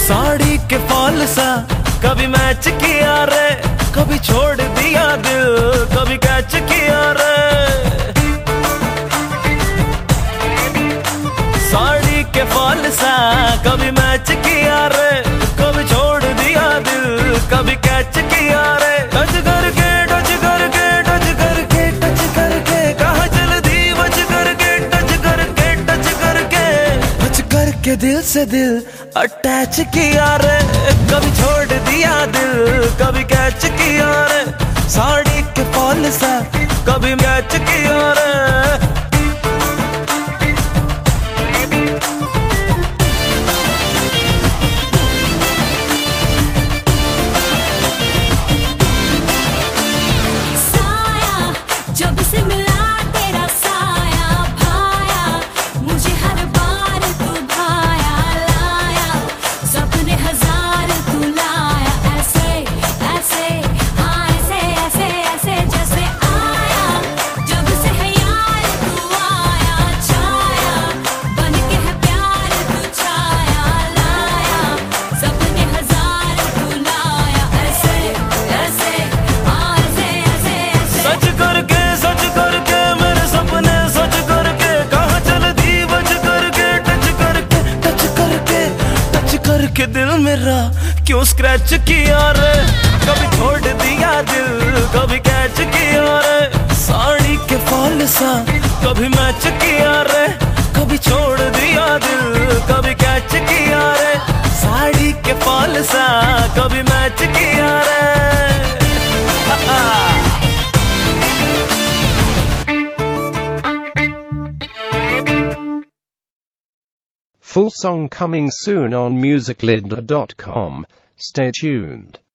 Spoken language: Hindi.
साड़ी के फॉल सा कभी मैच किया रे, कभी छोड़ दिया दिल, कभी कैच किया रे। साड़ी के फॉल सा कभी मैच किया रे, कभी छोड़ दिया दिल, कभी कैच किया रे। टच करके टच करके टच करके टच करके कहाँ चल दी बच करके, टच करके टच करके टच करके दिल से दिल अटैच किया रे, कभी छोड़ दिया दिल, कभी कैच किया रे। साड़ी के फॉल सा कभी मैच किया रे। जब से मिला तेरा साया भाया, मुझे हर बार तू भाया लाया, सपने हजार तू लाया, ऐसे ऐसे हाँ ऐसे ऐसे ऐसे जैसे आया। जब से है यार तू आया छाया, बन के है प्यार तू छाया लाया, सपने हजार तू लाया, ऐसे ऐसे हाँ ऐसे ऐसे ऐसे। सच करके मेरे सपने सच करके कहाँ चल दी बच करके, टच करके टच करके टच करके दिल मेरा क्यों स्क्रैच किया रे। कभी छोड़ दिया दिल, कभी कैच किया रे। साड़ी के फॉल सा कभी मैच किया रे, कभी छोड़ दिया दिल, कभी कैच किया रे। साड़ी के फॉल सा कभी मैच किया रे। Full song coming soon on musiclinda.com. Stay tuned.